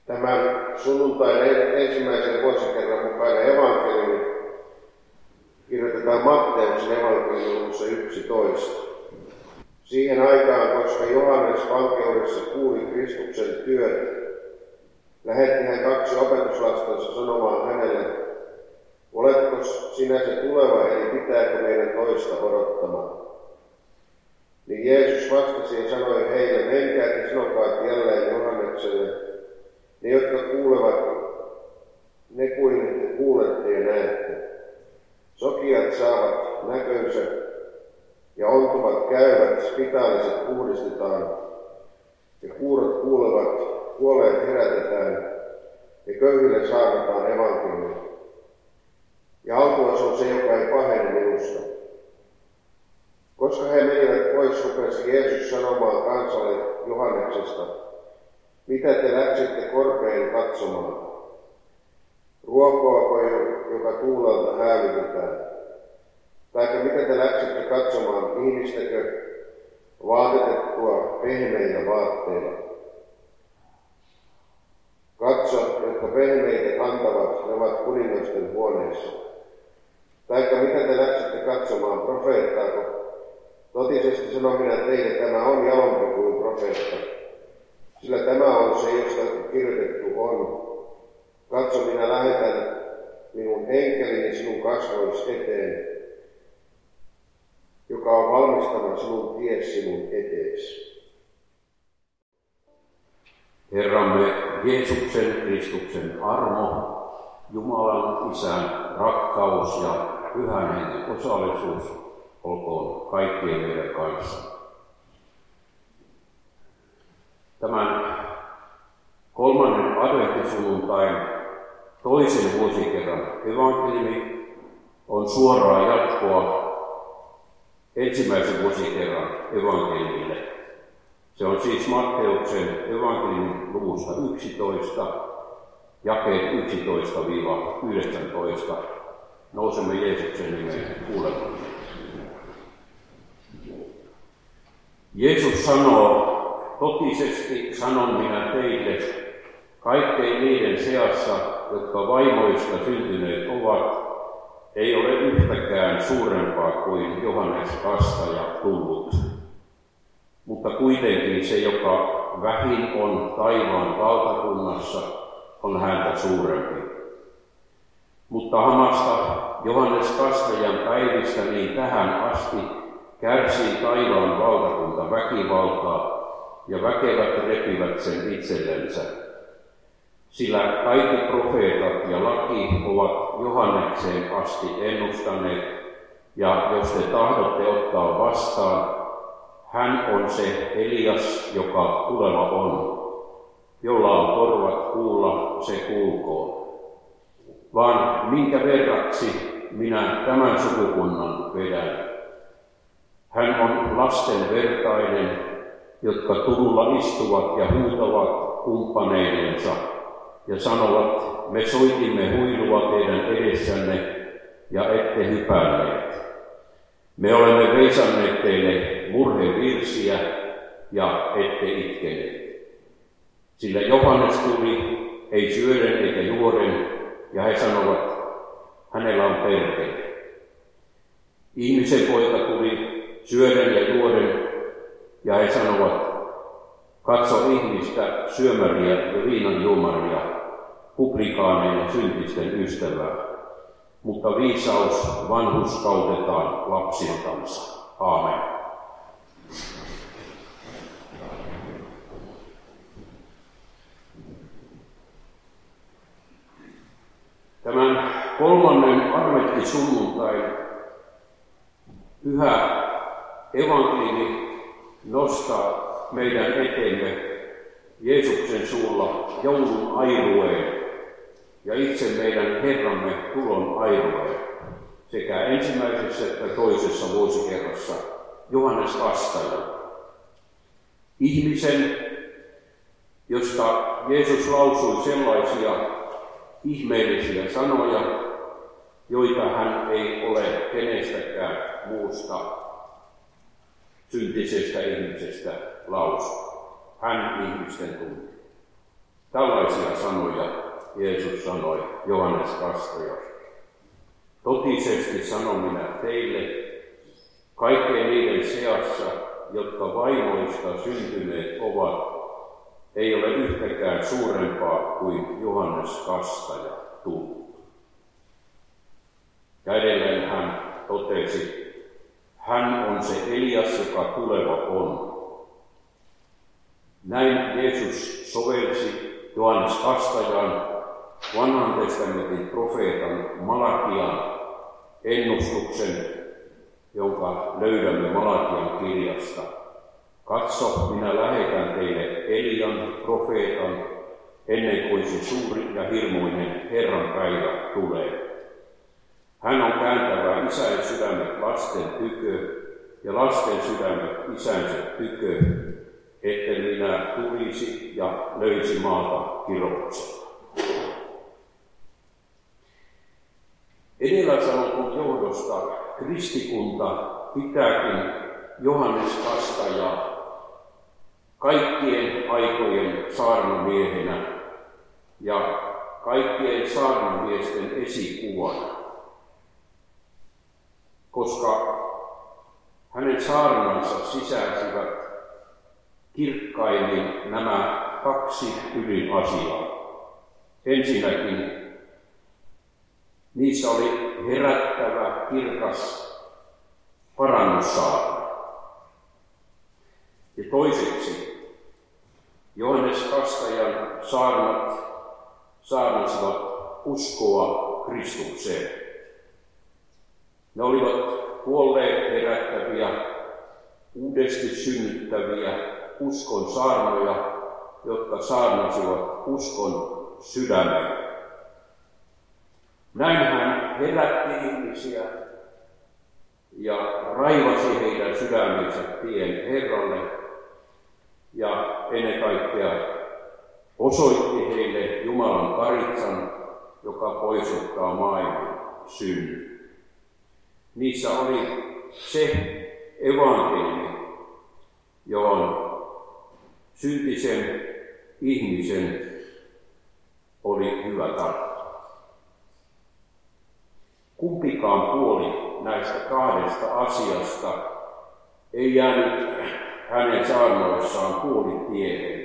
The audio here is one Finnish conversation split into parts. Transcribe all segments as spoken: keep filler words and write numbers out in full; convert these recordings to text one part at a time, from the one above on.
Tämän sunnuntain ensimmäisen vuosikerran mukainen evankeliumi kirjoitetaan Matteuksen evankeliumissa yksitoista. Siihen aikaan, koska Johannes vankeudessa kuuli Kristuksen työt, lähetti hän kaksi opetuslastansa sanomaan hänelle, oletko sinä se tuleva, eli pitääkö meidän toista odottamaan? Niin Jeesus vastasi ja sanoi heille, menkää ja sanokaa jälleen Johannekselle, ne jotka kuulevat, ne kuin te kuulette ja näette. Sokeat saavat näkönsä ja ontuvat käyvät, spitaaliset puhdistetaan ja kuurot kuulevat, kuolleet herätetään ja köyhille saarnataan evankeliumia. Ja autuas on se, joka ei pahene minusta. Koska he menivät pois, rupesi Jeesus sanomaan kansalle Johanneksesta, mitä te läksitte korpeen katsomaan? Ruokoako, joka tuulelta häälytetään? Taikka mitä te läksitte katsomaan, ihmistäkö vaatetettua pehmeillä vaatteilla? Katso, jotka pehmeitä kantavat, ne ovat kuningasten huoneessa. Taikka mitä te läksitte katsomaan, profeettaako? Totisesti sanon minä teille, tämä on jalompi kuin profeetta. Sillä tämä on se, josta kirjoitettu on. Katso, minä lähetän minun enkelini sinun kasvoisi eteen, joka on valmistava sinun ties sinun eteesi. Herramme Jeesuksen Kristuksen armo, Jumalan Isän rakkaus ja Pyhän Hengen osallisuus olkoon kaikkien meidän kanssa. Tämän kolmannen adventtisunnuntain toisen vuosikerran evankeliumi on suoraa jatkoa ensimmäisen vuosikerran evankeliumille. Se on siis Matteuksen evankeliumin luvusta yksitoista, jakeet yksitoista yhdeksäntoista. Nousemme Jeesuksen nimeen kuulemaan. Jeesus sanoo, totisesti sanon minä teille, kaikkein niiden seassa, jotka vaimoista syntyneet ovat, ei ole yhtäkään suurempaa kuin Johannes Kastaja tullut. Mutta kuitenkin se, joka vähin on taivaan valtakunnassa, on häntä suurempi. Mutta hamasta Johannes Kastajan päivistä niin tähän asti kärsii taivaan valtakunta väkivaltaa, ja väkevät repivät sen itsellensä. Sillä kaikki profeetat ja laki ovat Johannekseen asti ennustaneet, ja jos te tahdotte ottaa vastaan, hän on se Elias, joka tuleva on. Jolla on korvat kuulla, se kuulkoon. Vaan minkä verraksi minä tämän sukukunnan vedän? Hän on lasten vertainen, jotka turulla istuvat ja huutavat kumppaneinensa ja sanovat, me soitimme huilua teidän edessänne ja ette hypänneet. Me olemme veisanneet teille murhevirsiä ja ette itkeneet. Sillä Johannes tuli, ei syöden eikä juoden, ja he sanovat, hänellä on perkele. Ihmisen poika tuli syöden ja juoden, ja he sanovat, katso ihmistä, syömäriä ja viinanjuomaria, publikaaneen ja syntisten ystävää. Mutta viisaus vanhurskautetaan lapsiltansa. Aamen. Tämän kolmannen adventtisunnuntain pyhä evankeliumi nostaa meidän eteemme Jeesuksen suulla joulun airueen ja itse meidän Herramme tulon airueen sekä ensimmäisessä että toisessa vuosikerrassa Johannes Kastaja. Ihmisen, josta Jeesus lausui sellaisia ihmeellisiä sanoja, joita hän ei ole kenestäkään muusta syntisestä ihmisestä lausunut. Hän ihmisten tunti. tällaisia sanoja Jeesus sanoi Johannes Kastajasta. Totisesti sanon minä teille, kaikkien niiden seassa, jotka vaimoista syntyneet ovat, ei ole yhtäkään suurempaa kuin Johannes Kastaja tullut. Ja edelleen hän totesi, hän on se Elias, joka tuleva on. Näin Jeesus sovelsi Johannes Kastajan vanhan testamentin profeetan Malakian ennustuksen, jonka löydämme Malakian kirjasta. Katso, minä lähetän teille Elian profeetan, ennen kuin se suuri ja hirmuinen Herran päivä tulee. Hän on kääntävä isän sydämet lasten tykö ja lasten sydämet isänsä tykö, että minä tulisi ja löysi maata kirouksella. Edellä sanotun johdosta kristikunta pitääkin Johannes Kastajaa kaikkien aikojen saarnamiehenä ja kaikkien saarnamiesten esikuvana, koska hänen saarnansa sisälsivät kirkkaimmin nämä kaksi ydinasiaa. Ensinnäkin niissä oli herättävä, kirkas parannussaarna. Ja toiseksi Johannes Kastajan saarnat saarnasivat uskoa Kristukseen. Ne olivat kuolleet herättäviä, uudesti synnyttäviä uskon saarnoja, jotka saarnasivat uskon sydämeen. Näin hän herätti ihmisiä ja raivasi heidän sydämensä tien Herralle ja ennen kaikkea osoitti heille Jumalan karitsan, joka poisottaa maailman synnyn. Niissä oli se evankeliumi, johon syntisen ihmisen oli hyvä tarttua. Kumpikaan puoli näistä kahdesta asiasta ei jäänyt hänen saarnoissaan puolitiehen.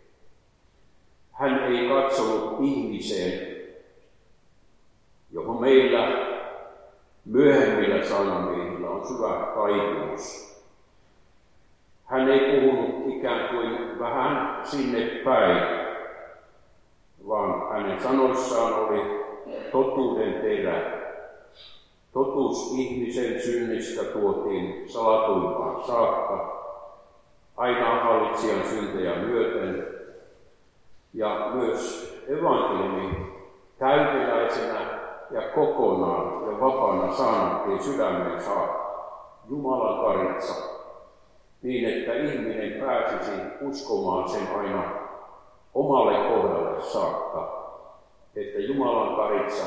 Hän ei katsonut ihmiseen, johon meillä myöhemmillä saarnamiehillä on syvä taipumus. Hän ei puhunut ikään kuin vähän sinne päin, vaan hänen sanoissaan oli totuuden terä. Totuus ihmisen synnistä tuotiin salatuimpaan saakka, aina hallitsijan syntejä myöten, ja myös evankeliumi täyteläisenä ja kokonaan ja vapaana saanattiin sydämeen saakka, Jumalan karitsa, niin että ihminen pääsisi uskomaan sen aina omalle kohdalle saakka, että Jumalan karitsa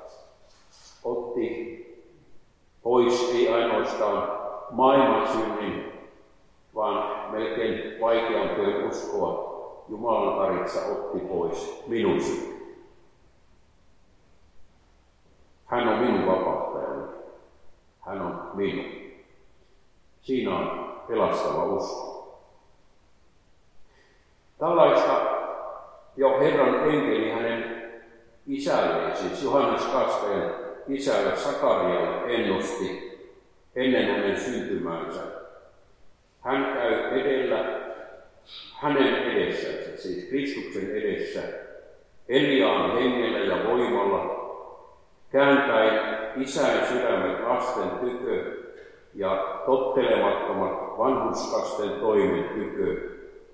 otti pois ei ainoastaan maailman synnin, vaan melkein vaikeampien uskoa. Jumalan karitsa otti pois minun synnin. Hän on minun vapahtajani. Hän on minun. Siinä on pelastava usko. Tällaista jo Herran enkeli hänen isälleen, siis Johannes Kastajan isälle Sakarialle ennusti ennen hänen syntymäänsä. Hän käy edellä hänen edessänsä, siis Kristuksen edessä, Eliaan hengellä ja voimalla, kääntäen isän sydämet lasten tykö ja tottelemattomat vanhurskasten toimen tykö,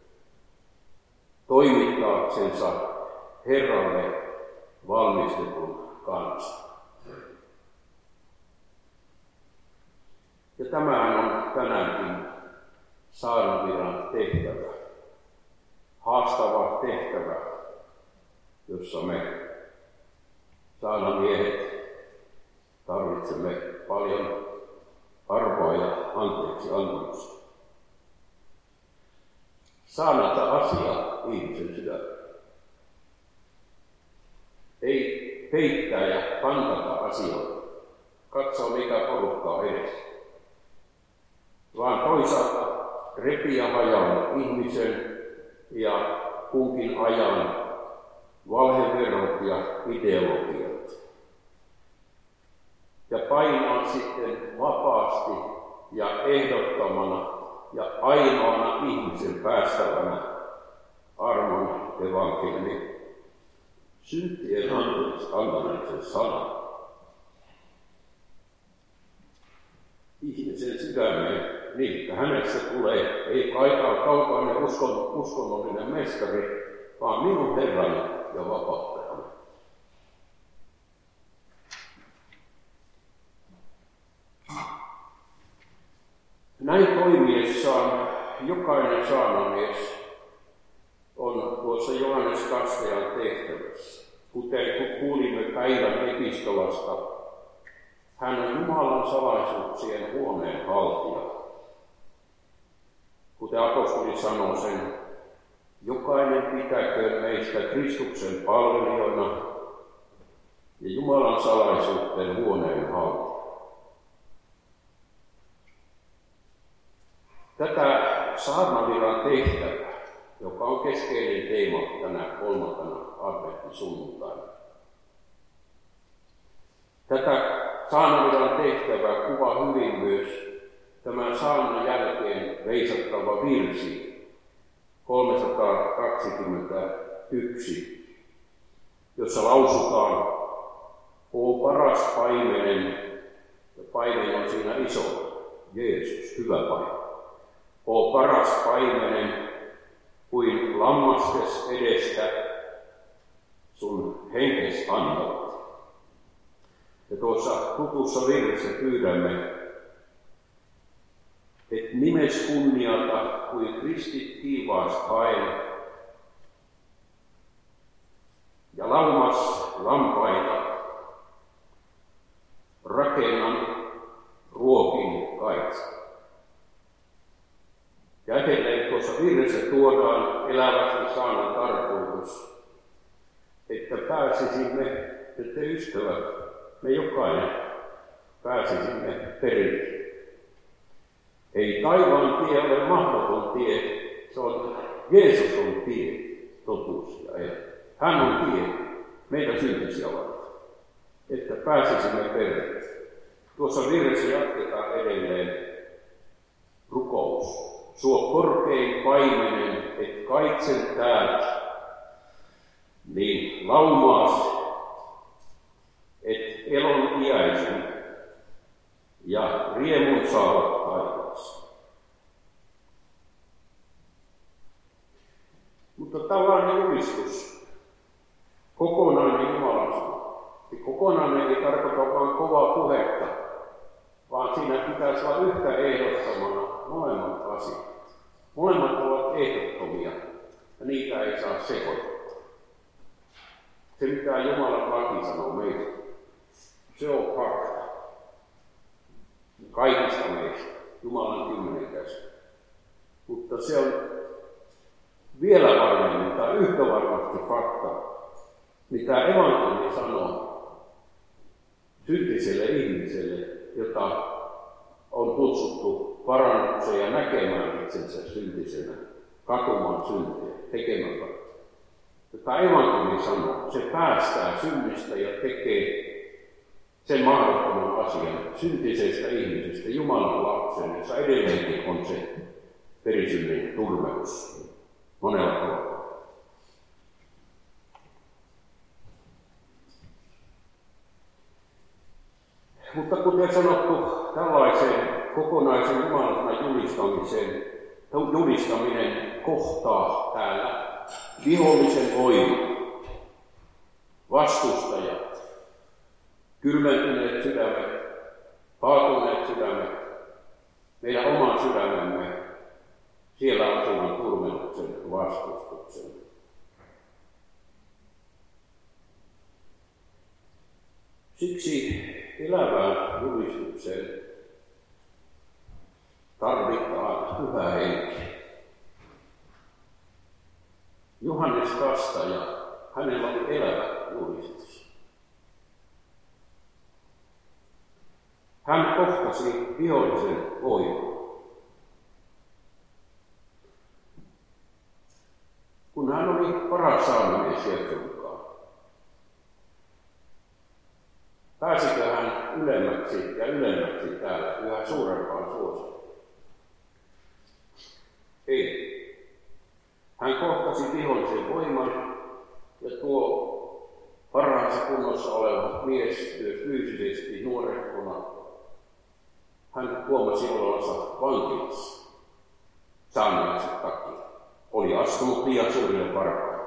toimittaaksensa Herralle valmistetun kansan. Ja tämähän on tänäänkin saarnavirran tehtävä, haastava tehtävä, jossa me saarnamiehet tarvitsemme paljon arvoa ja anteeksi antamusta. Saarnata asia ihmisen sydämeen. peittää ja pantata asioita, katsoa mikä porukka on edessä, vaan toisaalta repiä hajalle ihmisen ja kunkin ajan valheverot ja ideologiat. Ja painaa sitten vapaasti ja ehdottomana ja ainoana ihmisen päästävänä armon evankeliumin syntien antamisen sana. Ihmisen sydämeen niin, että hänestä tulee ei aika kaukainen uskon, uskonnollinen mestari, vaan minun Herrani ja vapauttajani. Näin toimiessaan jokainen saarnamies on tuossa Johannes Kastajan tehtävässä. Kuten kuulimme päivän epistolasta, hän on Jumalan salaisuuksien huoneen haltija. Kuten apostoli sanoo sen, jokainen pitäköön meistä Kristuksen palvelijoina ja Jumalan salaisuuksien huoneen haltija. Tätä saarnavirran tehtävää, joka on keskeinen teema tänä kolmantena adventtisunnuntaina. Tätä saarnavirran tehtävää kuvaa hyvin myös tämän saarnan jälkeen veisattava virsi kolmesataakaksikymmentäyksi, jossa lausutaan, "O paras paimenen", ja paimen on siinä iso, Jeesus, hyvä paimen. "O paras paimenen, kuin lammastes edestä sun henkes annat." Ja tuossa tutussa virressä pyydämme, et nimes kunniata kuin kristit kiivaas haen, ja laumas lampaita rakennan ruokin kaitsa. Ja edelleen tuossa virressä tuodaan elävästi saarnan tarkoitus, että pääsisimme, että ystävät, me jokainen pääsisimme perille. Ei taivaan tie ole mahdoton tie, se on Jeesus on tie, totuus ja elämä. Hän on tie meitä syntisiä varten, että pääsisimme perille. Tuossa virressä jatketaan edelleen rukous. Suo korkein paimenen, et kaitsen täältä, niin laumaas, et elon iäisen ja riemun saavat taivaassa. Mutta tällainen julistus, kokonainen Jumalan sana. Kokonainen ei tarkoita vain kovaa puhetta, vaan siinä pitäisi olla yhtä ehdottomana molemmat asiat. Molemmat ovat ehdottomia ja niitä ei saa sekoittaa. Se mitä Jumalan laki sanoo meille, se on fakta. Kaikista meistä, Jumalan kymmenen käsky. Mutta se on vielä varmemmin tai yhtä varmasti fakta, mitä evankeliumi sanoo syntiselle ihmiselle, jota on kutsuttu parannukseen ja näkemään itsensä syntisenä, katumaan syntiä, tekemään kaikkea. Tätä evankeliumi sanoo, se päästää synnistä ja tekee sen mahdottoman asian syntisestä ihmisestä Jumalan lapsen, jossa edelleenkin on se perisynnin turmelus monella tavalla. Mutta kuten sanottu, tällaiseen kokonaisen Jumalan julistamiseen, julistaminen kohtaa täällä vihollisen voiman, vastustajat, kylmentyneet sydämet, paatuneet sydämet, meidän oman sydämemme, siellä asuvan turmeluksen vastustuksen. Siksi elävään julistukseen tarvitaan pyhä henki. Johannes Kastaja, hänellä oli elävä julistus. hän kohtasi vihollisen voiman. Kun hän oli paras saarnamies Jeesukkaan, pääsikö hän ylemmäksi ja ylemmäksi täällä yhä suurempaan suosioon? Ei. Hän kohtasi vihollisen voiman ja tuo parhaassa kunnossa oleva mies fyysisesti nuorekkona, hän huomasi olevansa vankilassa saarnaamisen takia. Oli astunut liian suurille varpaille.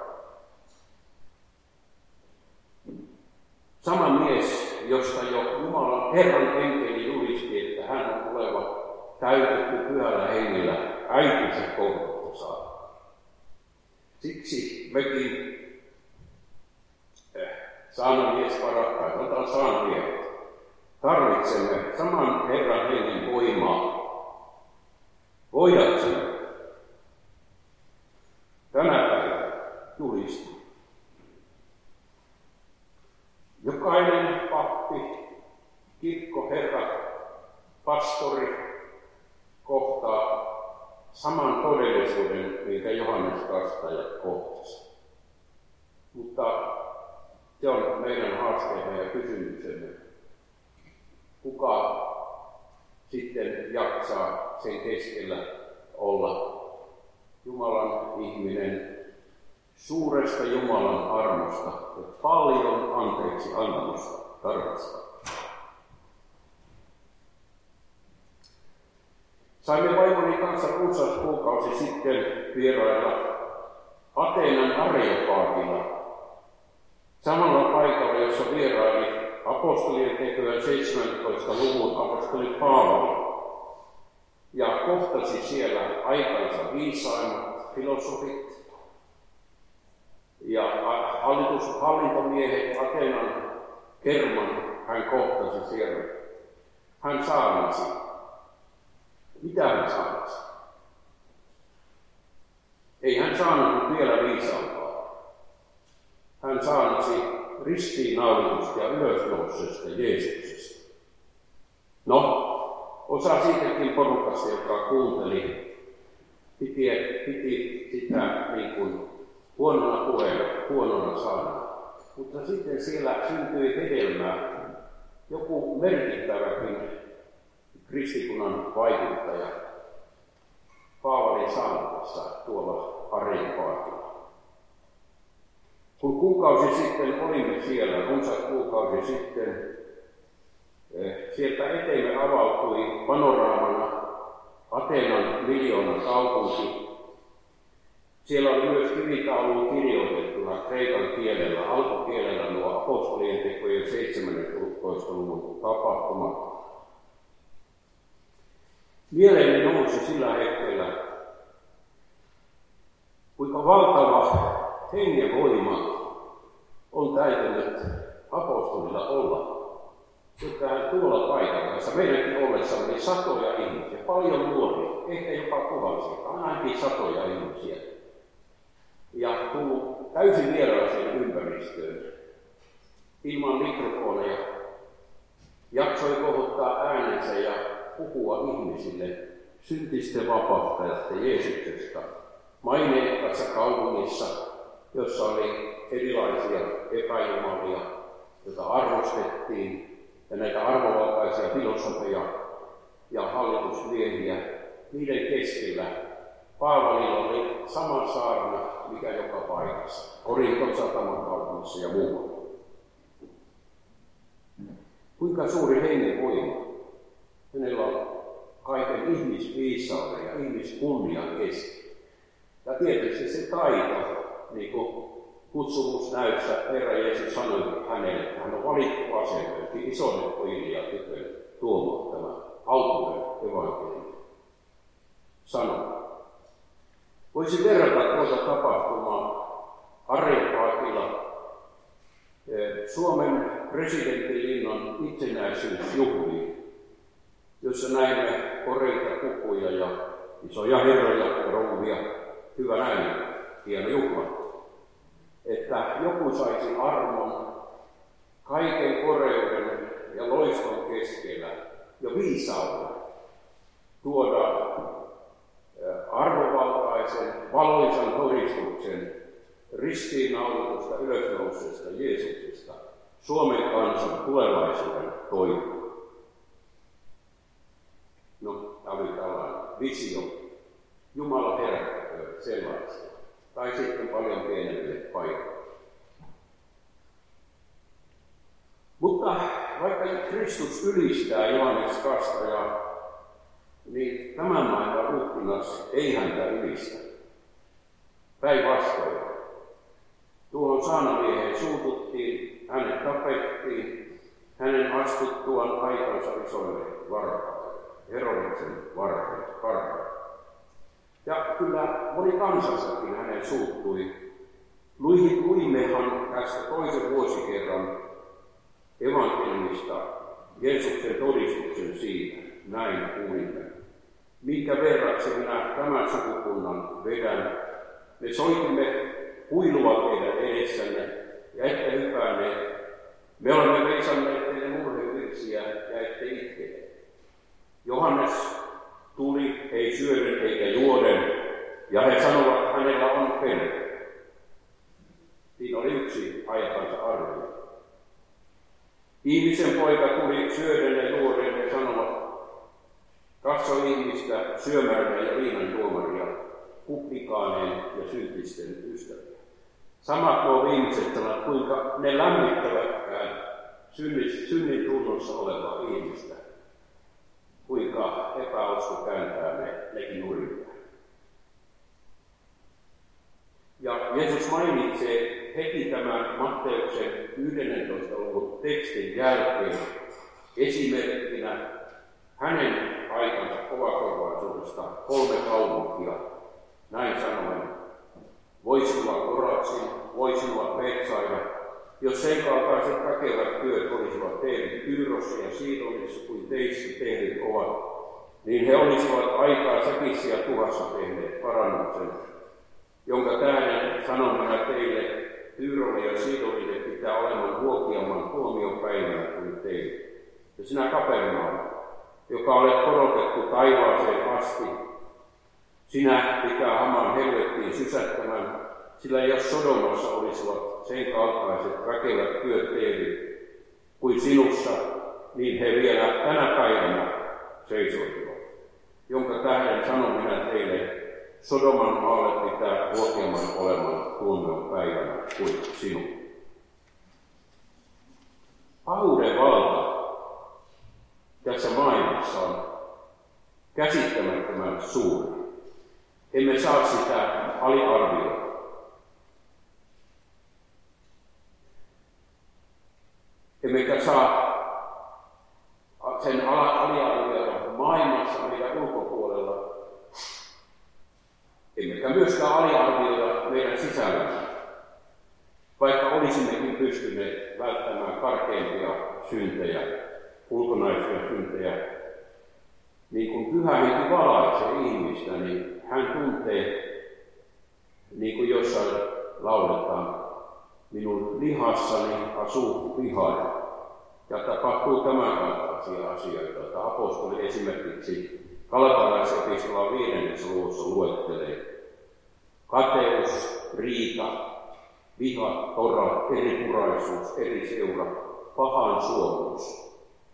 Sama mies, josta jo Jumalan Herran enkeli julisti, että hän on oleva täytetty pyhällä hengellä äitinsä kohdusta saada. Siksi mekin eh, saarnamies parakkaat, otan saarnamiehet, tarvitsemme saman Herran hengen voimaa voidaksemme tänä päivänä julistaa. Jokainen pappi, kirkko, herra, pastori kohtaa saman todellisuuden, minkä Johannes Kastaja kohtasi. Mutta se on meidän haasteemme ja kysymyksemme. Kuka sitten jaksaa sen keskellä olla Jumalan ihminen suuresta Jumalan armosta ja paljon anteeksi antamusta tarvitsee. Saimme vaimoni kanssa runsas kuukausi sitten vierailla Ateenan Areopaagilla, samalla paikalla, jossa vieraili apostolien tekojen seitsemäntoista luvun apostoli Paavali, ja kohtasi siellä aikansa viisaimmat filosofit ja hallitus, hallintomiehet, Ateenan kerman hän kohtasi siellä. Hän saarnasi. Mitä hän saarnasi? Ei hän saanut vielä viisaampaa. Hän saarnasi ristiinnaulitusta ja ylösnoususta Jeesuksesta. No, osa siitäkin porukasta, joka kuunteli, piti, piti sitä niin kuin huonona puheena, huonona saarnana. Mutta sitten siellä syntyi hedelmää joku merkittäväkin kristikunnan vaikuttaja Paavalin saarnassa tuolla Areopaagilla. Kun kuukausi sitten olimme siellä, runsaat kuukausi sitten, sieltä eteemme avautui panoraamana Ateenan miljoonan kaupunki. Siellä oli myös kivitauluun kirjoitettuna kreikan kielellä, alkukielellä nuo apostolien tekojen seitsemäntoista luvun tapahtumat. Mieleeni nousi sillä hetkellä, kuinka valtava hengenvoima on täytynyt apostolilla olla. Että hän tuolla paikalla, jossa meidänkin ollessa oli satoja ihmisiä, paljon nuoria, ehkä jopa tuhansia, ainakin satoja ihmisiä. Ja tullut täysin vieraaseen ympäristöön, ilman mikrofoneja, jaksoi kohottaa äänensä ja puhua ihmisille syntisten vapauttajasta Jeesuksesta maineikkaassa kaupungissa, jossa oli erilaisia epäjumalia, joita arvostettiin, ja näitä arvovaltaisia filosofeja ja hallitusmiehiä, niiden keskellä Paavalilla oli sama saarna, mikä joka paikassa, Korinton sataman kaupungissa ja muualla. Kuinka suuri hengen voima? Hänellä on kaiken ihmisviisauden ja ihmiskunnian keski. Ja tietysti se taito, niin kuin kutsumusnäyssä Herra Jeesus sanoi hänelle, että hän on valittu aseteltiin isolle pojille ja tytöille tuomaan tämä autuuden evankeliumi. Sanoi. Voisi verrata tuota tapahtumaa Areopaagilla Suomen presidenttilinnan itsenäisyysjuhliin, jossa näimme koreita pukuja ja isoja herroja ja rouvia. Hyvä näin, hieno juhla. Että joku saisi armon kaiken koreuden ja loiston keskellä ja viisauden tuoda arvovaltaisen, valoisan todistuksen ristiinnaulitusta ylösnouseesta Jeesuksesta Suomen kansan tulevaisuuden toivoon. No, tämä oli tällainen visio. Jumala herättäköön sellaista. Tai sitten paljon pienemmille paikoille. Mutta vaikka Kristus ylistää Johannes Kastaja, niin tämän maailman ruhtinas ei häntä ylistä. Päinvastoin. Tuohon saarnamieheen suututtiin, hänet tapettiin, hänen astuttuaan aikansa isoille varpaille, Herodeksen varpaille. Ja kyllä moni kansansakin hänen suuttui. Luimmehan tästä toisen vuosikerran evankeliumista Jeesuksen todistuksen siitä, näin kuulimme. Minkä verraksi minä tämän sukukunnan vedän, me soitimme huilua teidän edessänne ja ette hypänneet. Me olemme veisanneet teille murhevirsiä ja ette itkeneet. Johannes tuli, ei syöden eikä juoden, ja he sanovat, että hänellä on pelko. Siinä oli yksi aikansa arvio. Ihmisen poika tuli syöden ja juoden ja sanovat, katso ihmistä syömärinen ja viinan juomaria, publikaaneen ja syntisten ystäviä. Samat nuo viimeiset sanat, kuinka ne lämmittävätkään synnin tunnossa olevaa ihmistä. Kuinka epäusko kääntää ne, nekin nurjaa. Ja Jeesus mainitsee heti tämän Matteuksen yhdentoista luvun tekstin jälkeen esimerkkinä hänen aikansa kovakorvaisuudesta kolme kaupunkia. Näin sanoen, voi sinua Koratsin, voi sinua Betsaida, jos sen kaltaiset väkevät työt olisivat tehneet Tyyrossa ja Sidonissa kuin teissä tehneet ovat, niin he olisivat aikaa säkissä ja tuhassa tehneet parannuksen, jonka tähden sanon minä teille, Tyyrolle ja Sidonille pitää olemaan huokiamman tuomiopäivänä kuin teille. Ja sinä Kapernaum, joka olet korotettu taivaaseen asti, sinä pitää hamaan helvettiin sysättämään, sillä jos Sodomassa olisivat sen kaltaiset väkevät työt tehdyt kuin sinussa, niin he vielä tänä päivänä seisoisivat. Jonka tähden sanon minä teille, Sodoman maalle pitää huokeamman olemaan tuomion päivänä kuin sinun. Pahuuden valta tässä maailmassa on käsittämättömän suuri. Emme saa sitä aliarvioida. Emmekä saa sen aliarvioida maailmassa meidän ulkopuolella. Emmekä myöskään aliarvioida meidän sisällämme, vaikka olisimmekin pystyneet välttämään karkeimpia syntejä, ulkonaisia syntejä. Niin kuin Pyhä Henki valaisee ihmistä, niin hän tuntee, niin kuin jossain lauletaan, minun lihassani asuu viha. Ja tapahtuu tämän kaltaisia asioita, joita apostoli esimerkiksi Galatalaisepistolan viidennessä luvussa luettelee. Kateus, riita, viha, tora, eripuraisuus, eri seura, pahan suomuus.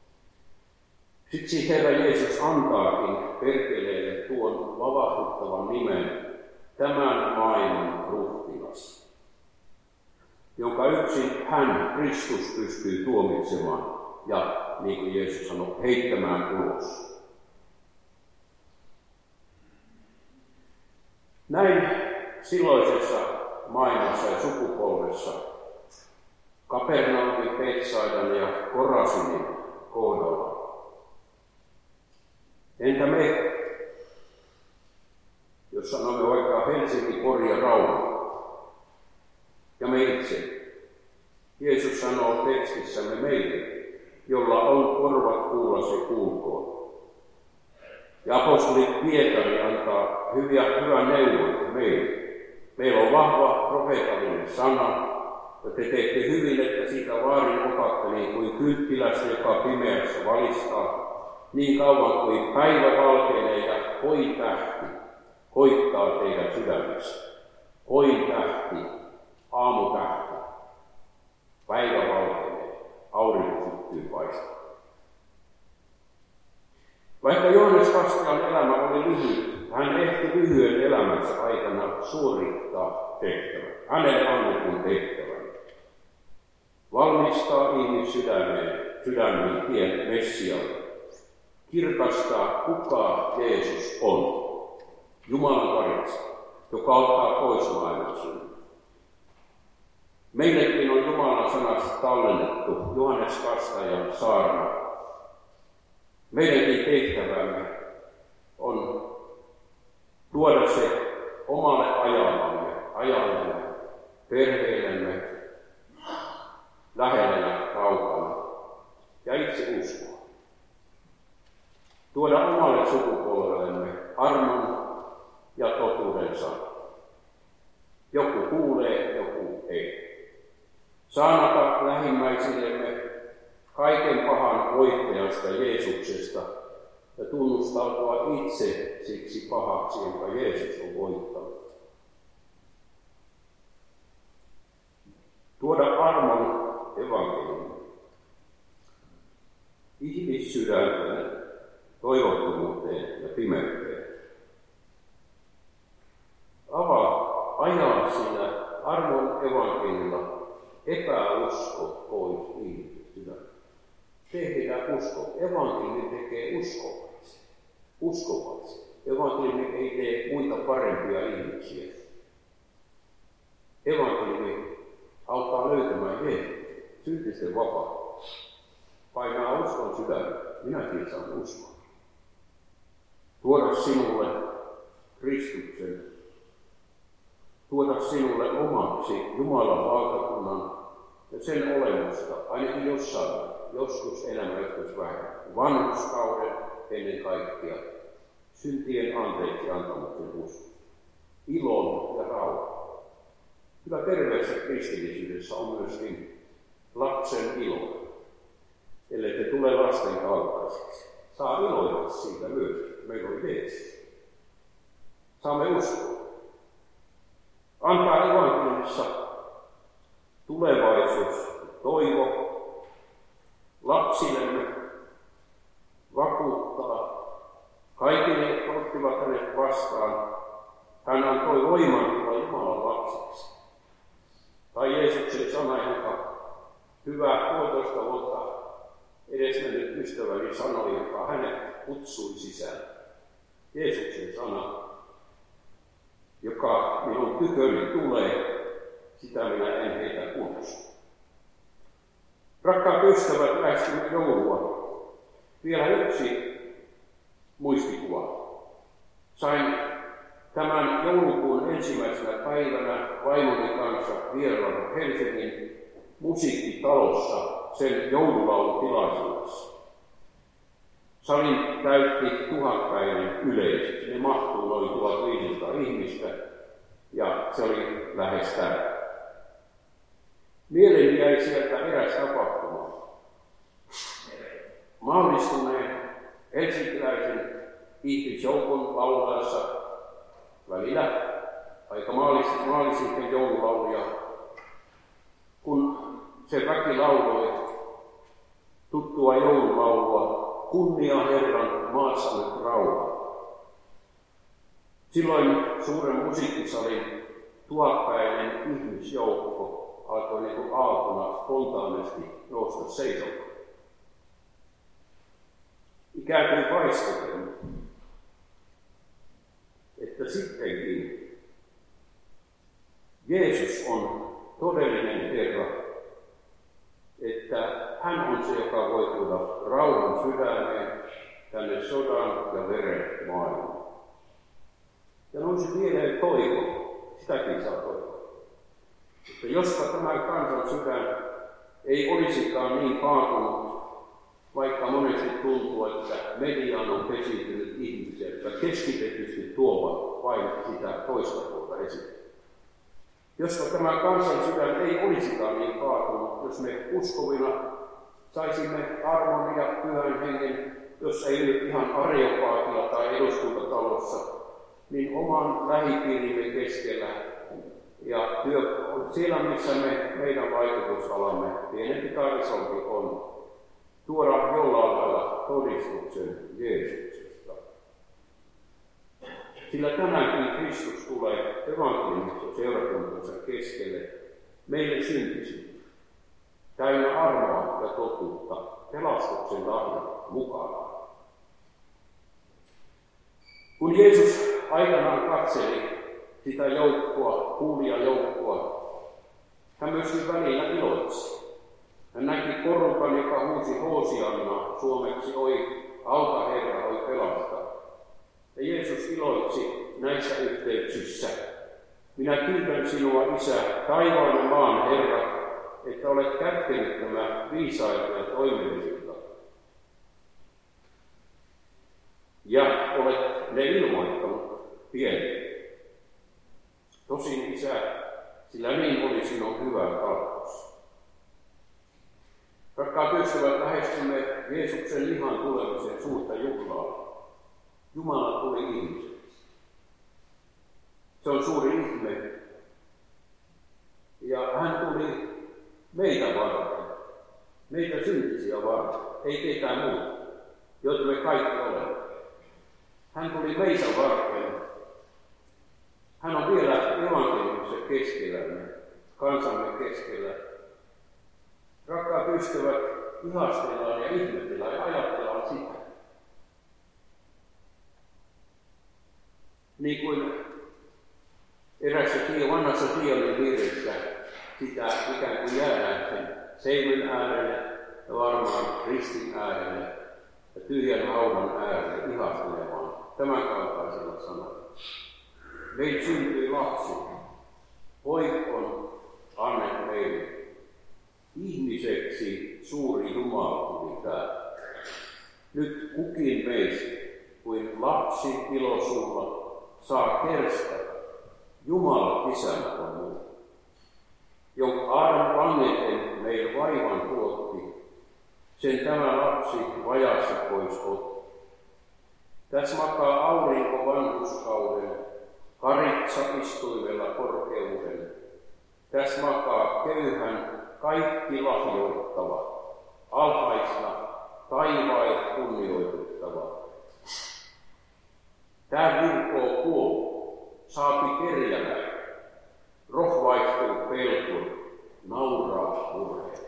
Siksi Herra Jeesus antaakin perkeleille tuon vavahduttavan nimen, tämän maailman ruhtinas, jonka yksin hän, Kristus, pystyy tuomitsemaan ja, niin kuin Jeesus sanoi, heittämään ulos. Näin silloisessa maailmassa ja sukupolvessa Kapernaumin, Betsaidan ja Korasinin kohdalla. Entä me, jos sanomme vaikka Helsinki, Pori ja Rauma, ja me itse? Jeesus sanoo tekstissämme meille, jolla on korvat kuulla, se kuulkoon. Ja apostoli Pietari antaa hyviä, hyvän neuvon meille. Meillä on vahva profeetallinen sana, ja te teette hyvin, että siitä vaarin otatte niin kuin kynttilästä, joka pimeässä valistaa, niin kauan kuin päivä valkenee ja koin tähti koittaa teidän sydämessä. Koin tähti, aamutähti, päivä valkenee, aurinko syttyy paistamaan. Vaikka Johannes Kastajan elämä oli lyhyt, hän ehti lyhyen elämänsä aikana suorittaa tehtävän, hänelle annetun tehtävän. Valmistaa ihmissydämeen, sydämiin tien Messialle. Kirkastaa, kuka Jeesus on. Jumalan karitsa, joka ottaa pois maailman synnyn. Meillekin on Jumalan sanasta tallennettu Johannes Kastajan saarna. Meidänkin tehtävämme on tuoda se omalle ajallamme, ajallemme, perheillemme, lähellä ja kaukana, ja itse uskoa. Tuoda omalle sukupolvellemme armon ja totuuden sana. Joku kuulee, joku ei. Saanata lähimmäisillemme kaiken pahan voittajasta Jeesuksesta ja tunnustautua itse siksi pahaksi, jonka Jeesus on voittanut. Tuoda armon evankeliumin ihmissydänteen, toivottomuuteen ja pimeyteen. Avaa, ajaa sillä armon evankeliumilla epäusko pois ihmissydänteen. Tehdään usko. Evankeliumi tekee uskovaksi. Uskovaksi. Evankeliumi ei tee muita parempia ihmisiä. Evankeliumi auttaa löytämään Jeesus, syntisten vapaus. Painaa uskon sydämeen. Minäkin saan uskoa. Tuoda sinulle Kristuksen. Tuoda sinulle omaksi Jumalan valtakunnan ja sen olemusta, ainakin jossain, joskus elämä joskus vähän, vanhuskauden ennen kaikkea, syntien anteeksi antamuksen usko, ilon ja rauha. Kyllä terveessä kristillisyydessä on myöskin lapsen ilo, ellei te tule lasten kaltaisiksi. Saa iloita siitä myös, meillä on Jeesus. Saamme uskoa. Antaa evankeliumissa tulevaisuus, toivo lapsillemme, vakuuttaa kaikille, jotka ottivat hänet vastaan. Hän antoi voiman tulla Jumalan lapsiksi. Tai Jeesuksen sana, joka hyvä puolitoista vuotta edesmennyt ystäväni sanoi, joka hänet kutsui sisään. Jeesuksen sana, joka minun tyköni tulee, sitä minä en heitä kutsu. Rakkaat ystävät, lähestymme joulua. Vielä yksi muistikuva. Sain tämän joulukuun ensimmäisenä päivänä vaimoni kanssa vierailla Helsingin musiikkitalossa sen joululaulutilaisuudessa. Salin täytti tuhatpäinen yleisö. Sinne mahtuu noin tuhatviisisataa ihmistä ja se oli lähes täynnä. Mieleeni jäi sieltä eräs tapahtuma. Maallistuneen helsinkiläisen ihmisjoukon laulaessa välillä aika maallistuneen joululauluja, kun se väki lauloi tuttua joululaulua, kunnia Herran maassa nyt rauha. Silloin suuren musiikkisalin tuhatpäinen ihmisjoukko alkoi niin kuin aaltona spontaanisti nousta seisomaan. Ikään kuin vaistoten, että sittenkin Jeesus on todellinen Herra, että hän on se, joka voi tuoda rauhan sydämeen tänne sodan ja veren maailmaan. Ja nousi mieleen toivo, sitäkin saa toivoa. Että jospa tämä kansan sydän ei olisikaan niin kaatunut, vaikka monesti tuntuu, että mediaan on pesiytynyt ihmisiä, jotka keskitetysti tuovat vain sitä toista puolta esille. Jospa tämä kansan sydän ei olisikaan niin kaatunut, jos me uskovina saisimme armon ja pyhän hengen jos ei nyt ihan Areopaagilla tai eduskuntatalossa, niin oman lähipiirimme keskellä. Ja työ on siellä, missä me, meidän vaikutusalamme, pienempi tai isompi on, tuoda jollain lailla todistuksen Jeesuksesta. Sillä tänäänkin Kristus tulee evankeliumissa seurakuntansa keskelle meille syntisille, täynnä armoa ja totuutta, pelastuksen lahjan mukana. Kun Jeesus aikanaan katseli sitä joukkoa, kuulijajoukkoa, hän myöskin välillä iloitsi. Hän näki porukan, joka huusi Hoosiannaa, suomeksi oi, auta Herra, oi pelasta. Ja Jeesus iloitsi näissä yhteyksissä. Minä kiitän sinua, Isä, taivaan ja maan Herra, että olet kätkenyt nämä viisailta ja toimellisilta. Ja olet ne ilmoittanut pienille. Tosin, Isä, sillä niin oli sinun hyvä tarkoitus. Rakkaat ystävät, lähestymme Jeesuksen lihan tulemisen suurta juhlaa. Jumala tuli ihmiseksi. Se on suuri ihme. Ja hän tuli meitä varten, meitä syntisiä varten, ei ketään muuta, joita me kaikki olemme. Hän tuli meitä varten. Hän on vielä evankeliumissa keskellämme, kansamme keskellä. Rakkaat ystävät, ihastellaan ja ihmetellään ja ajatellaan sitä. Niin kuin erässä vanhassa Sionin virressä sitä ikään kuin jäädään sen seimen äärelle ja varmaan ristin äärelle ja tyhjän haudan äärelle ihastelemaan tämän kaltaisella sanalla. Meille syntyi lapsi, poika on annettu meille. Ihmiseksi suuri Jumala tuli täällä. Nyt kukin meistä, kuin lapsi ilosuulla, saa kerskata. Jumala isänä on muu, jonka Aadan vangeten meille vaivan tuotti, sen tämä lapsi vajassa pois otti. Tässä makaa aurinko vanhuskauden, karitsa istuimella korkeuden. Tässä makaa köyhän kaikki lahjoittava, alhaisna taivaat kunnioitettava. Tää virkoo kuollut, saapi kerjälä, rohvaistuu pelkun, nauraa murheen.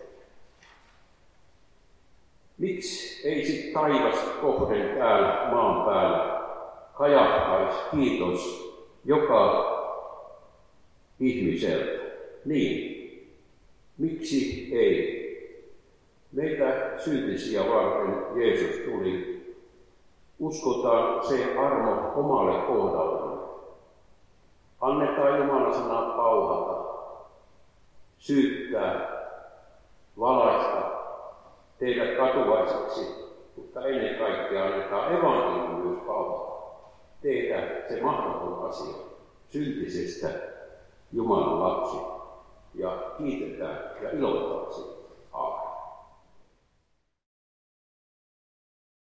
Miksi ei sit taivasta kohden täällä maan päällä kajahtais kiitos joka ihmiseltä? Niin, miksi ei? Meitä syntisiä varten Jeesus tuli. Uskotaan se armo omalle kohdallamme. Annetaan Jumalan sanaa pauhata, syyttää, valaista, tehdä katuvaiseksi, mutta ennen kaikkea annetaan evankeliumi myös pauhata. Tehdä se mahdoton asia syntisestä Jumalan lapsi ja kiitetään ja iloitaan siitä.